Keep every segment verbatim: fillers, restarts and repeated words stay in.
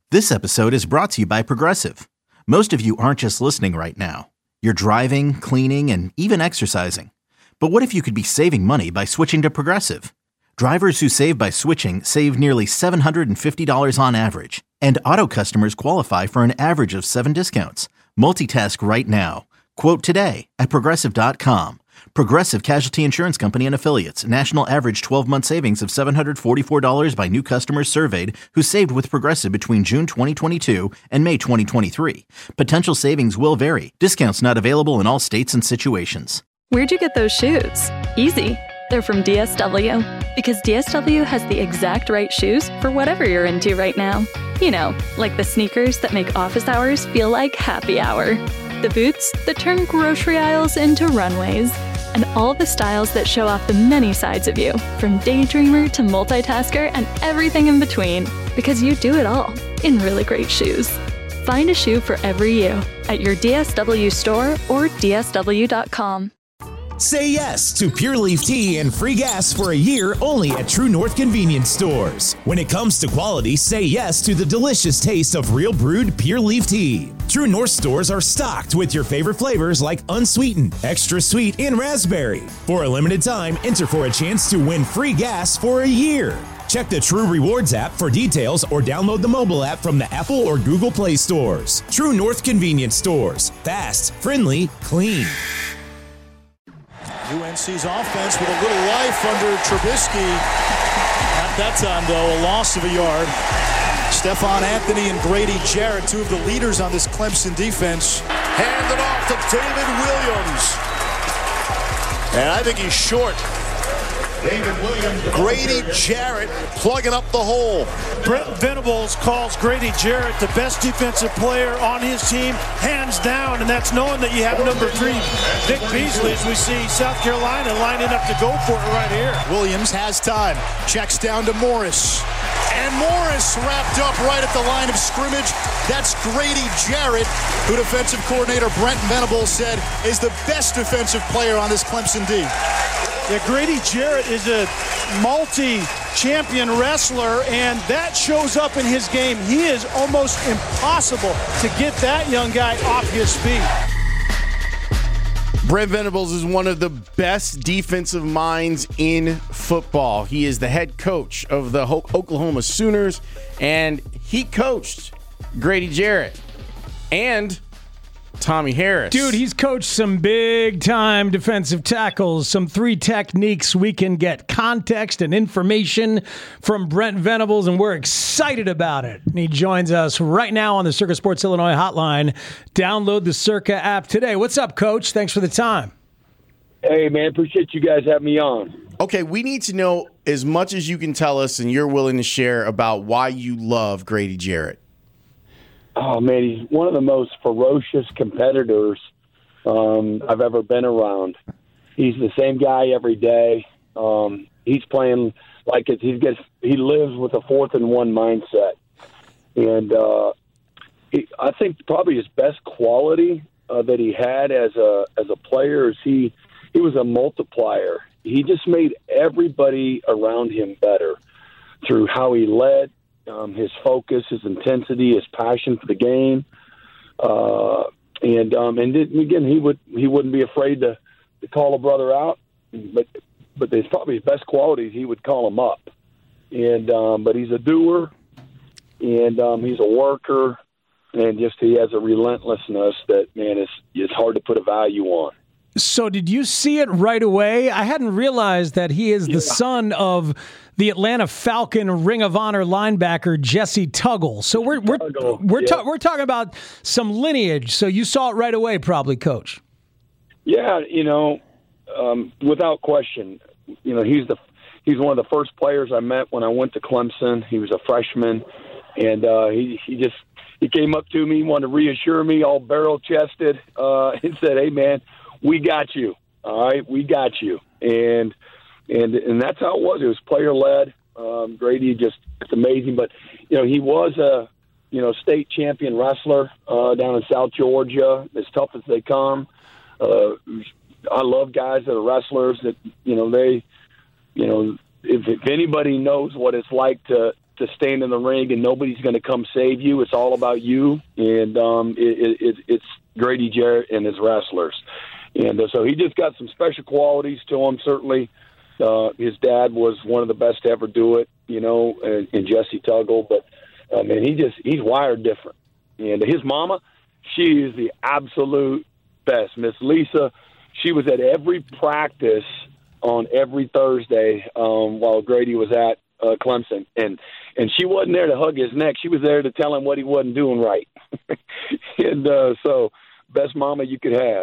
This episode is brought to you by Progressive. Most of you aren't just listening right now. You're driving, cleaning, and even exercising. But what if you could be saving money by switching to Progressive? Drivers who save by switching save nearly seven hundred fifty dollars on average. And auto customers qualify for an average of seven discounts. Multitask right now. Quote today at Progressive dot com. Progressive Casualty Insurance Company and Affiliates. National average twelve-month savings of seven hundred forty-four dollars by new customers surveyed who saved with Progressive between June twenty twenty-two and May twenty twenty-three. Potential savings will vary. Discounts not available in all states and situations. Where'd you get those shoes? Easy. They're from D S W. Because D S W has the exact right shoes for whatever you're into right now. You know, like the sneakers that make office hours feel like happy hour. The boots that turn grocery aisles into runways. And all the styles that show off the many sides of you, from daydreamer to multitasker and everything in between, because you do it all in really great shoes. Find a shoe for every you at your D S W store or D S W dot com. Say yes to Pure Leaf Tea and free gas for a year only at True North Convenience Stores. When it comes to quality, say yes to the delicious taste of real brewed Pure Leaf Tea. True North stores are stocked with your favorite flavors like unsweetened, extra sweet, and raspberry. For a limited time, enter for a chance to win free gas for a year. Check the True Rewards app for details or download the mobile app from the Apple or Google Play stores. True North Convenience Stores. Fast, friendly, clean. U N C's offense with a little life under Trubisky. At that time, though, a loss of a yard. Stephon Anthony and Grady Jarrett, two of the leaders on this Clemson defense. Hand it off to David Williams. And I think he's short. David Williams. Grady Jarrett plugging up the hole. Brent Venables calls Grady Jarrett the best defensive player on his team, hands down, and that's knowing that you have number three, Vic Beasley, as we see South Carolina lining up to go for it right here. Williams has time, checks down to Morris. And Morris wrapped up right at the line of scrimmage. That's Grady Jarrett, who defensive coordinator Brent Venables said is the best defensive player on this Clemson D. Yeah, Grady Jarrett is a multi-champion wrestler, and that shows up in his game. He is almost impossible to get that young guy off his feet. Brent Venables is one of the best defensive minds in football. He is the head coach of the Oklahoma Sooners, and he coached Grady Jarrett and Tommy Harris. Dude, he's coached some big-time defensive tackles, some three techniques we can get context and information from Brent Venables, and we're excited about it. And he joins us right now on the Circa Sports Illinois hotline. Download the Circa app today. What's up, Coach? Thanks for the time. Hey, man, appreciate you guys having me on. Okay, we need to know as much as you can tell us and you're willing to share about why you love Grady Jarrett. Oh, man, he's one of the most ferocious competitors um, I've ever been around. He's the same guy every day. Um, he's playing like it's, he gets he lives with a fourth and one mindset. And uh, he, I think probably his best quality uh, that he had as a as a player is he he was a multiplier. He just made everybody around him better through how he led. Um, his focus, his intensity, his passion for the game, uh, and um, and again, he would he wouldn't be afraid to, to call a brother out, but but there's probably his best qualities. He would call him up, and um, but he's a doer, and um, he's a worker, and just he has a relentlessness that man is it's hard to put a value on. So did you see it right away? I hadn't realized that he is the yeah. son of the Atlanta Falcon Ring of Honor linebacker Jesse Tuggle. So we're we're Tuggle, we're, yeah. ta- we're talking about some lineage. So you saw it right away, probably, Coach. Yeah, you know, um, without question, you know he's the he's one of the first players I met when I went to Clemson. He was a freshman, and uh, he he just he came up to me, wanted to reassure me, all barrel chested, uh, and said, "Hey, man, we got you. All right, we got you." And and and that's how it was. It was player led. Um, Grady just it's amazing. But you know, he was a you know state champion wrestler uh, down in South Georgia. As tough as they come. Uh, I love guys that are wrestlers. That you know they, you know, if, if anybody knows what it's like to to stand in the ring and nobody's going to come save you. It's all about you. And um, it, it, it's Grady Jarrett and his wrestlers. And uh, so he just got some special qualities to him, certainly. Uh, his dad was one of the best to ever do it, you know, and, and Jesse Tuggle. But, I mean, he just he's wired different. And his mama, she is the absolute best. Miss Lisa, she was at every practice on every Thursday um, while Grady was at uh, Clemson. And and she wasn't there to hug his neck. She was there to tell him what he wasn't doing right. and uh, so, best mama you could have.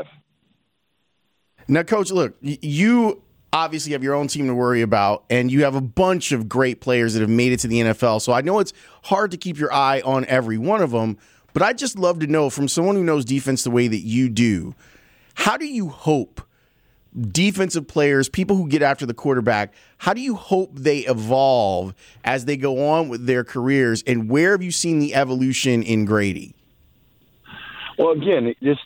Now, Coach, look, you obviously have your own team to worry about, and you have a bunch of great players that have made it to the N F L. So I know it's hard to keep your eye on every one of them, but I'd just love to know from someone who knows defense the way that you do, how do you hope defensive players, people who get after the quarterback, how do you hope they evolve as they go on with their careers, and where have you seen the evolution in Grady? Well, again, just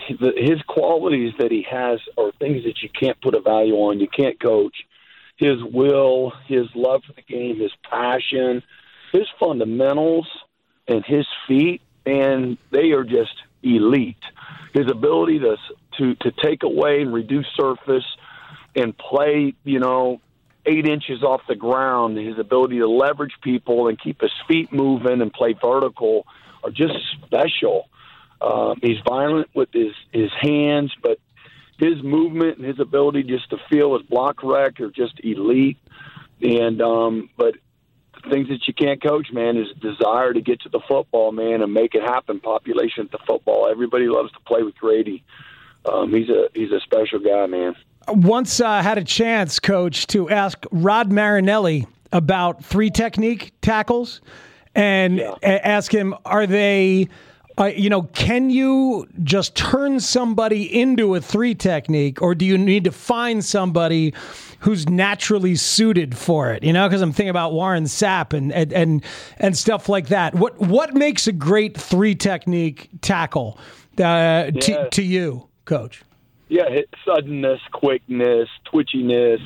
his qualities that he has are things that you can't put a value on. You can't coach. His will, his love for the game, his passion, his fundamentals, and his feet, and they are just elite. His ability to to to take away and reduce surface and play, you know, eight inches off the ground, his ability to leverage people and keep his feet moving and play vertical are just special. Uh, he's violent with his, his hands, but his movement and his ability just to feel his block rec are just elite. And um, but the things that you can't coach, man, is desire to get to the football, man, and make it happen. Population at the football. Everybody loves to play with Grady. Um, he's a he's a special guy, man. Once uh, had a chance, Coach, to ask Rod Marinelli about three technique tackles, and yeah. ask him, are they? Uh, you know, can you just turn somebody into a three technique, or do you need to find somebody who's naturally suited for it? You know, because I'm thinking about Warren Sapp and, and and and stuff like that. What what makes a great three technique tackle uh, yeah. to to you, Coach? Yeah, hit suddenness, quickness, twitchiness,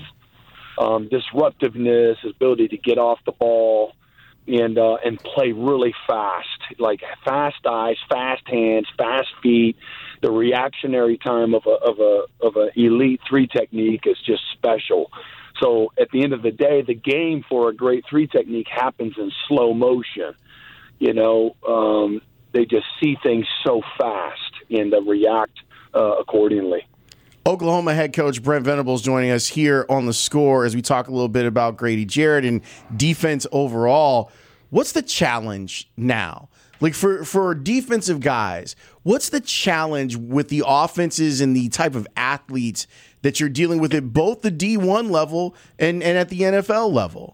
um, disruptiveness, his ability to get off the ball. And uh, and play really fast, like fast eyes, fast hands, fast feet. The reactionary time of a of a of a elite three technique is just special. So at the end of the day, the game for a great three technique happens in slow motion. You know, um, they just see things so fast and uh, react uh, accordingly. Oklahoma head coach Brent Venables joining us here on The Score as we talk a little bit about Grady Jarrett and defense overall. What's the challenge now? Like for, for defensive guys, what's the challenge with the offenses and the type of athletes that you're dealing with at both the D one level and, and at the N F L level?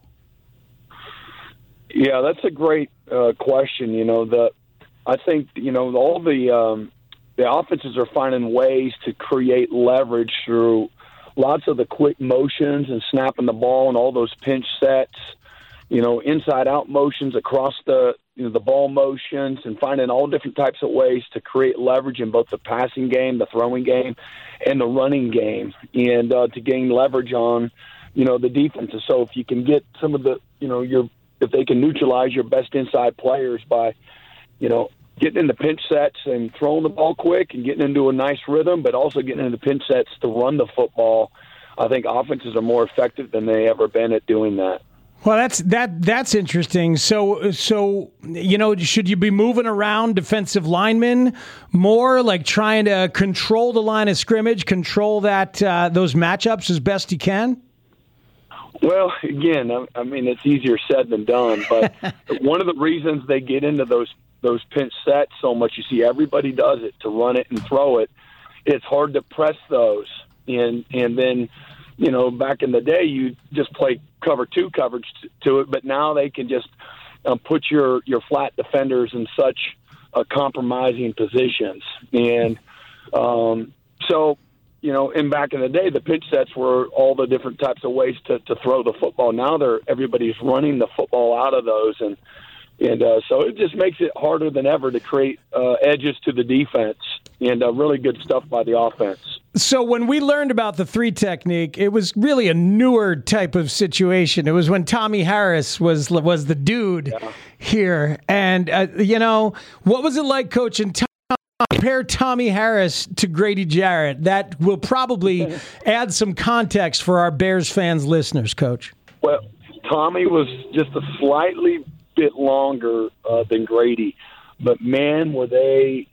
Yeah, that's a great uh, question. You know, the I think, you know, all the um, – the offenses are finding ways to create leverage through lots of the quick motions and snapping the ball and all those pinch sets, you know, inside-out motions across the you know, the ball motions, and finding all different types of ways to create leverage in both the passing game, the throwing game, and the running game, and uh, to gain leverage on, you know, the defenses. So if you can get some of the, you know, your if they can neutralize your best inside players by, you know, getting into pinch sets and throwing the ball quick and getting into a nice rhythm, but also getting into pinch sets to run the football, I think offenses are more effective than they ever been at doing that. Well, that's that that's interesting. So, so you know, should you be moving around defensive linemen more, like trying to control the line of scrimmage, control that uh, those matchups as best you can? Well, again, I, I mean, it's easier said than done, but one of the reasons they get into those those pinch sets so much, you see everybody does it to run it and throw it. It's hard to press those. And and then, you know, back in the day, you just play cover two coverage t- to it, but now they can just um, put your, your flat defenders in such uh, compromising positions. And um, so, you know, and back in the day, the pitch sets were all the different types of ways to, to throw the football. Now they're everybody's running the football out of those, and and uh, so it just makes it harder than ever to create uh, edges to the defense. and uh, really good stuff by the offense. So when we learned about the three technique, it was really a newer type of situation. It was when Tommy Harris was was the dude yeah. here. And, uh, you know, what was it like coaching Tom? Compare Tommy Harris to Grady Jarrett. That will probably add some context for our Bears fans listeners, Coach. Well, Tommy was just a slightly bit longer uh, than Grady. But, man, were they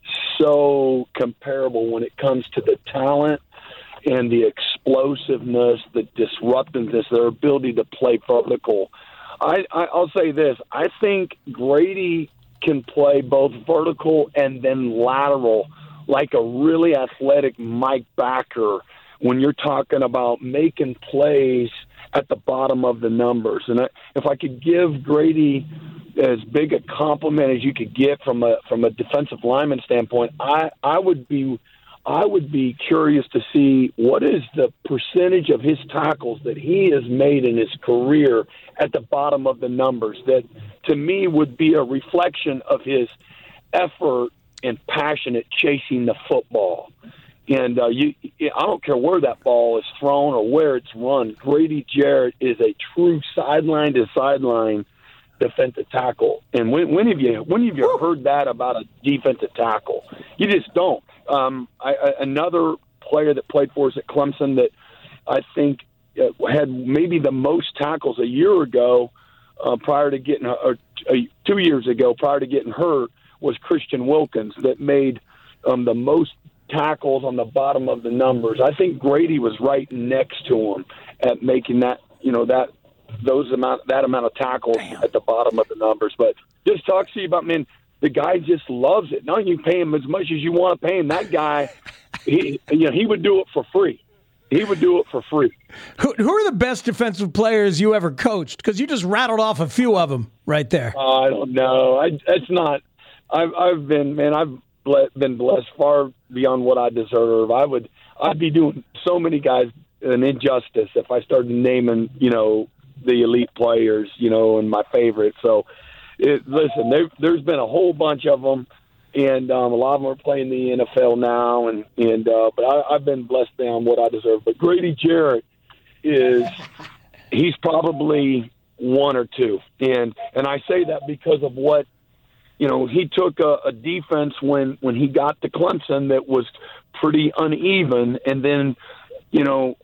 so comparable when it comes to the talent and the explosiveness, the disruptiveness, their ability to play vertical. I, I, I'll say this. I think Grady can play both vertical and then lateral like a really athletic Mike Backer when you're talking about making plays at the bottom of the numbers. And I, if I could give Grady as big a compliment as you could get from a from a defensive lineman standpoint, I, I would be I would be curious to see what is the percentage of his tackles that he has made in his career at the bottom of the numbers. That to me would be a reflection of his effort and passion at chasing the football. And uh, you, I don't care where that ball is thrown or where it's run. Grady Jarrett is a true sideline to sideline defensive tackle. And when, when have you when have you heard that about a defensive tackle? You just don't. Um, I, I, another player that played for us at Clemson that I think uh, had maybe the most tackles a year ago, uh, prior to getting or uh, two years ago prior to getting hurt, was Christian Wilkins, that made um, the most tackles on the bottom of the numbers. I think Grady was right next to him at making that, you know, that those amount that amount of tackles Damn. at the bottom of the numbers. But just talk to you about, man, the guy just loves it. Now you can pay him as much as you want to pay him. That guy, he, you know, he would do it for free. He would do it for free. Who, who are the best defensive players you ever coached? Because you just rattled off a few of them right there. Uh, I don't know. I, it's not. I've, I've been, man, I've been blessed far beyond what I deserve. I would, I'd be doing so many guys an injustice if I started naming, you know, the elite players, you know, and my favorites. So, it, listen, there, there's been a whole bunch of them, and um, a lot of them are playing the N F L now. And and uh, but I, I've been blessed beyond what I deserve. But Grady Jarrett is, he's probably one or two, and and I say that because of what. You know, he took a, a defense when, when he got to Clemson that was pretty uneven, and then, you know,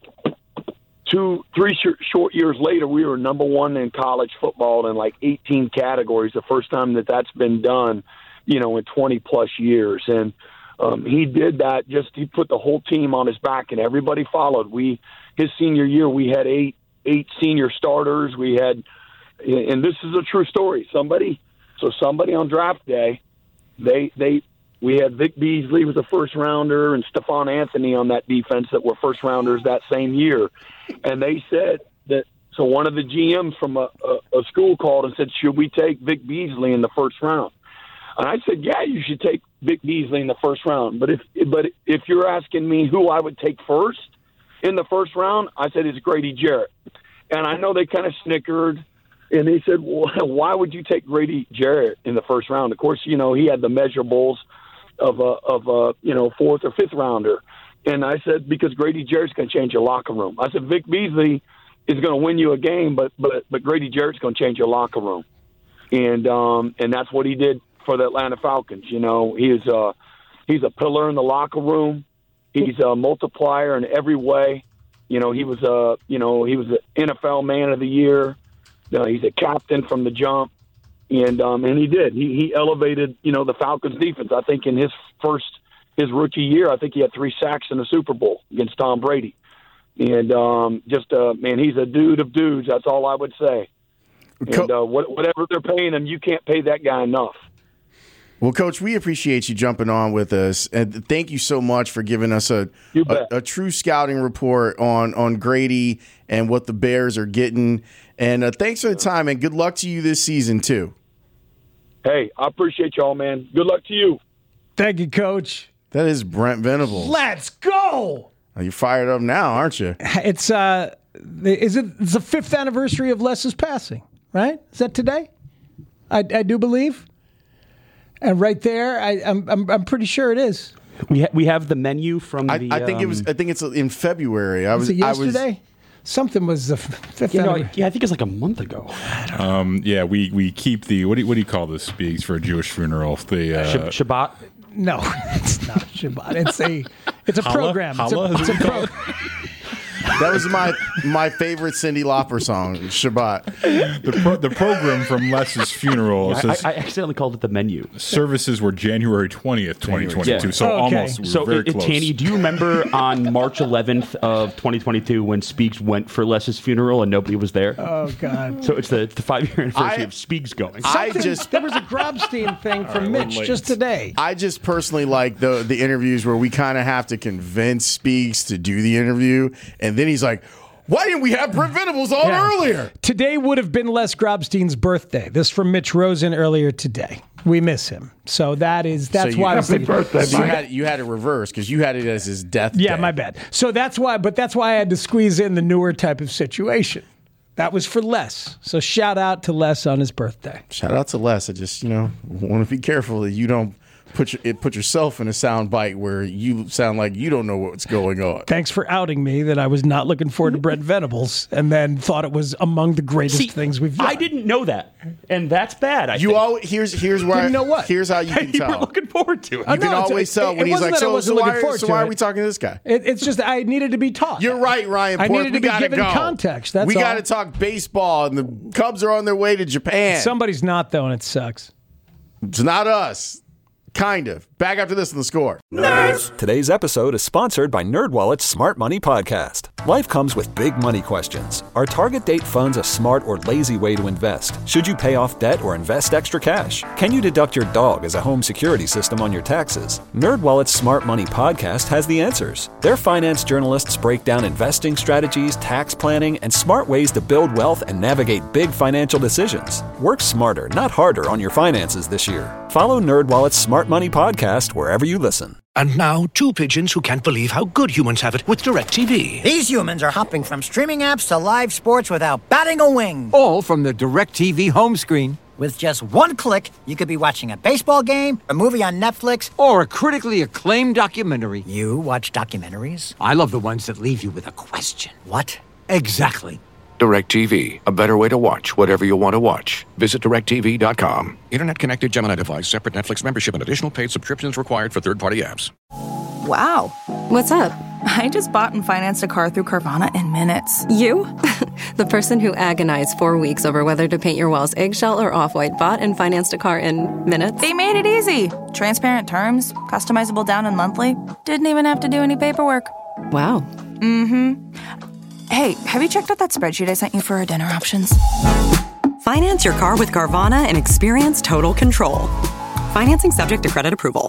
two, three sh- short years later, we were number one in college football in like eighteen categories. The first time that that's been done, you know, in twenty plus years, and um, he did that. Just he put the whole team on his back, and everybody followed. We his senior year, we had eight eight senior starters. We had, and this is a true story. Somebody. So somebody on draft day, they they we had Vic Beasley was a first rounder and Stephon Anthony on that defense that were first rounders that same year, and they said that. So one of the G Ms from a, a, a school called and said, "Should we take Vic Beasley in the first round?" And I said, "Yeah, you should take Vic Beasley in the first round." But if but if you're asking me who I would take first in the first round, I said it's Grady Jarrett, and I know they kind of snickered. And they said, well, why would you take Grady Jarrett in the first round? Of course, you know, he had the measurables of a, of a, you know, fourth or fifth rounder. And I said, because Grady Jarrett's going to change your locker room. I said, Vic Beasley is going to win you a game, but, but, but Grady Jarrett's going to change your locker room. And, um, and that's what he did for the Atlanta Falcons. You know, he is a, he's a pillar in the locker room. He's a multiplier in every way. You know, he was a, you know, he was the N F L Man of the Year. Uh, he's a captain from the jump, and um, and he did. He he elevated, you know, the Falcons' defense. I think in his first his rookie year, I think he had three sacks in the Super Bowl against Tom Brady, and um, just uh, man, he's a dude of dudes. That's all I would say. And uh, what, whatever they're paying him, you can't pay that guy enough. Well, Coach, we appreciate you jumping on with us, and thank you so much for giving us a a, a true scouting report on on Grady and what the Bears are getting. And uh, thanks for the time, and good luck to you this season too. Hey, I appreciate y'all, man. Good luck to you. Thank you, Coach. That is Brent Venables. Let's go. Are you fired up now, aren't you? It's uh, is it? It's the fifth anniversary of Les's passing, right? Is that today? I, I do believe. And right there, I, I'm, I'm I'm pretty sure it is. We ha- we have the menu from I, the. I think um, it was. I think it's in February. I was. Was it yesterday? I was, Something was the fifth. You know, yeah, I think it's like a month ago. Um, yeah, we, we keep the what do you, what do you call this speaks for a Jewish funeral? The uh, Sh- Shabbat. No, it's not Shabbat. It's a it's a Challah? program. Challah? It's a, it's a pro- That was my my favorite Cyndi Lauper song, Shabbat. The pro, the program from Les's funeral I, says I accidentally called it the menu. services were January twentieth, twenty twenty-two. Yeah. So Oh, okay. almost we were So, very it, it- close. Tanny, do you remember on March eleventh of twenty twenty-two when Speaks went for Les's funeral and nobody was there? oh God. So it's the, the five-year anniversary I- of Speaks going. I Something- just there was a Grobstein thing from we're Mitch late. just today. I just personally like the the interviews where we kind of have to convince Speaks to do the interview, and then he's like, "Why didn't we have Brent Venables on Yeah. earlier?" Today would have been Les Grobstein's birthday. This from Mitch Rosen earlier today. We miss him. So that is that's So you- why I was thinking. So you had you had it reversed because you had it as his death. Yeah, day. my bad. So that's why, but that's why I had to squeeze in the newer type of situation. That was for Les. So shout out to Les on his birthday. Shout out to Les. I just you know want to be careful that you don't put your, it put yourself in a sound bite where you sound like you don't know what's going on. Thanks for outing me that I was not looking forward to Brent Venables and then thought it was among the greatest See, things we've done. I didn't know that, and that's bad. I You think. all here's here's where Didn't I, know what? here's how you can you were tell. looking forward to it. I You can No, it's- always it- tell it when he's wasn't like, that I so, wasn't so looking why, forward so to why it. are we talking to this guy? It, it's just I needed to be taught. You're right, Ryan. I Pork. needed to we be gotta given go. context. That's we all. got to talk baseball, and the Cubs are on their way to Japan. Somebody's not though, and it sucks. It's not us. Kind of. Back after this in The Score. Today's episode is sponsored by NerdWallet's Smart Money Podcast. Life comes with big money questions. Are target date funds a smart or lazy way to invest? Should you pay off debt or invest extra cash? Can you deduct your dog as a home security system on your taxes? NerdWallet's Smart Money Podcast has the answers. Their finance journalists break down investing strategies, tax planning, and smart ways to build wealth and navigate big financial decisions. Work smarter, not harder on your finances this year. Follow NerdWallet's Smart Money Podcast wherever you listen. And now, two pigeons who can't believe how good humans have it with DirecTV. These humans are hopping from streaming apps to live sports without batting a wing. All from the DirecTV home screen. With just one click, you could be watching a baseball game, a movie on Netflix, or a critically acclaimed documentary. You watch documentaries? I love the ones that leave you with a question. What? Exactly. DirecTV, a better way to watch whatever you want to watch. Visit direct T V dot com. Internet-connected Gemini device, separate Netflix membership, and additional paid subscriptions required for third-party apps. Wow. What's up? I just bought and financed a car through Carvana in minutes. You? The person who agonized four weeks over whether to paint your walls eggshell or off-white bought and financed a car in minutes? They made it easy. Transparent terms, customizable down and monthly. Didn't even have to do any paperwork. Wow. Mm-hmm. Hey, have you checked out that spreadsheet I sent you for our dinner options? Finance your car with Carvana and experience total control. Financing subject to credit approval.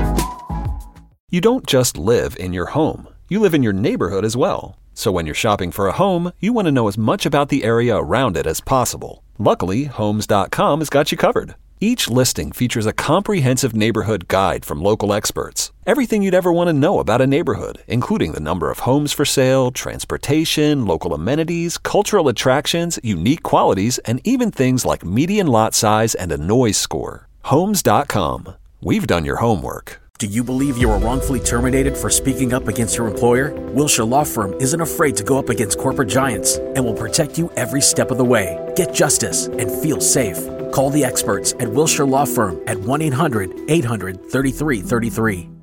You don't just live in your home. You live in your neighborhood as well. So when you're shopping for a home, you want to know as much about the area around it as possible. Luckily, Homes dot com has got you covered. Each listing features a comprehensive neighborhood guide from local experts. Everything you'd ever want to know about a neighborhood, including the number of homes for sale, transportation, local amenities, cultural attractions, unique qualities, and even things like median lot size and a noise score. Homes dot com. We've done your homework. Do you believe you were wrongfully terminated for speaking up against your employer? Wilshire Law Firm isn't afraid to go up against corporate giants and will protect you every step of the way. Get justice and feel safe. Call the experts at Wilshire Law Firm at one eight hundred eight hundred thirty-three thirty-three.